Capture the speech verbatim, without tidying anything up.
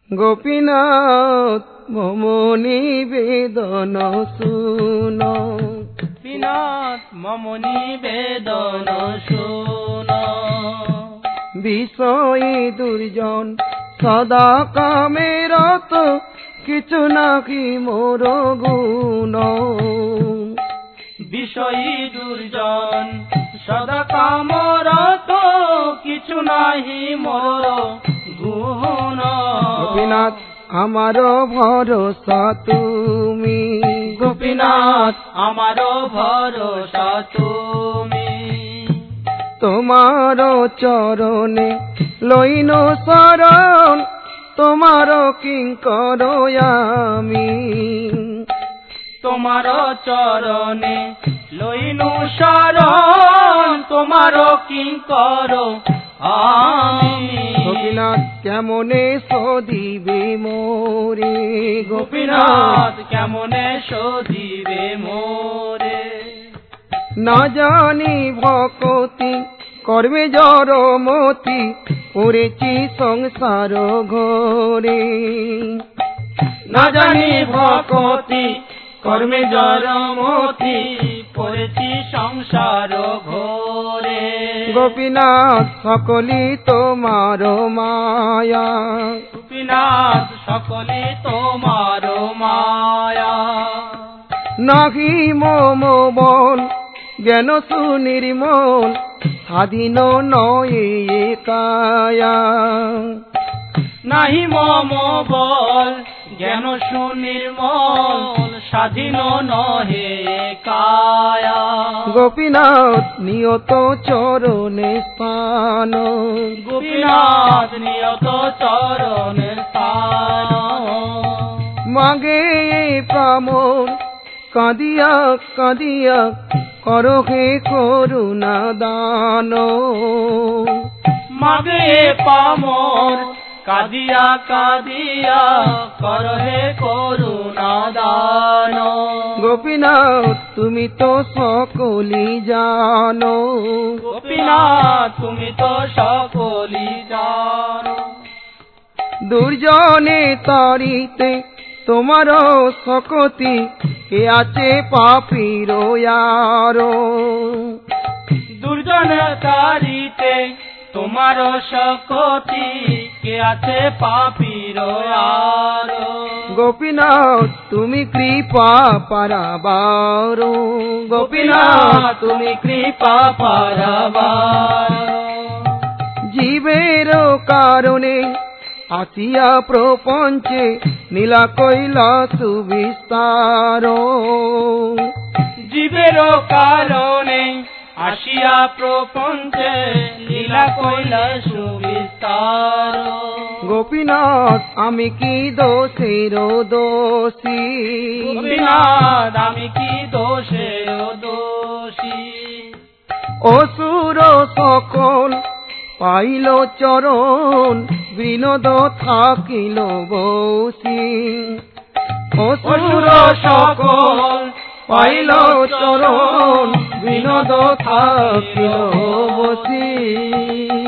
গোপীনাথ মম নিবেদন শুন, গোপীনাথ মম নিবেদন শুন। বিষয়ী দুর্জন সদা কামে রত, কিছু নাকি মোর গুণ। বিষয়ী দুর্জন সদা কামরত, কিছু নাহি মোর গুণ। গোপীনাথ আমার ভরসা তুমি, গোপীনাথ আমার ভরসা তুমি। তোমার চরণে লইন শরণ, তোমার কিঙ্কর আমি। তোমার চরণে লইনু শরণ, তোমার কিঙ্কর আমি। গোপীনাথ কেমনে সদিবে মোরে, গোপীনাথ কেমনে শোধিবে মোরে। না জানি ভকতি করবে জড়মতি, পড়েছি সংসার ঘরে। না জানি ভকতি কর্মে জড়মতি, পড়েছি সংসার ঘোরে। গোপীনাথ সকলি তোমার মায়া, গোপীনাথ সকলে তোমার মায়া। নাহি মম বল জ্ঞান সুনির্মল, স্বাধীন নয় কায়া। নাহি মম বল জ্ঞান সুনির্মল, স্বাধীন নহে কায়া। গোপীনাথ নিয়ত চরণে স্থান, গোপীনাথ নিয়ত চরণে স্থান। মাগে প্রামণ কাঁদিয়া কাঁদিয়া, করো হে করুণা দান। মাগে পামর কাঁদিয়া কাঁদিয়া, করহে করুণা দান। গোপীনাথ তুমি তো সকলি জানো, গোপীনাথ তুমি তো সকলি জানো। দুর্জনে তারিতে তোমার শকতি, কে আছে পাপীর আরো। দুর্জন তারিতে তোমার শকতি, কে আছে পাপীর আর। গোপীনাথ তুমি কৃপা পারাবার, গোপীনাথ তুমি কৃপা পারাবার। জীবের কারণে আসিয়া প্রপঞ্চে, নীলা কৈলাস বিস্তার। জীবের কারণে আসিয়া প্রপঞ্চে, লীলা কৈলাস বিস্তার। গোপীনাথ আমি কি দোষের দোষী, গোপীনাথ আমি কি দোষের দোষী। অসুর সকল পাইল চরণ, বিনোদ থাকিল বসি। অসুর সকল পাইল চরণ, বিনোদ থাকিল বসি।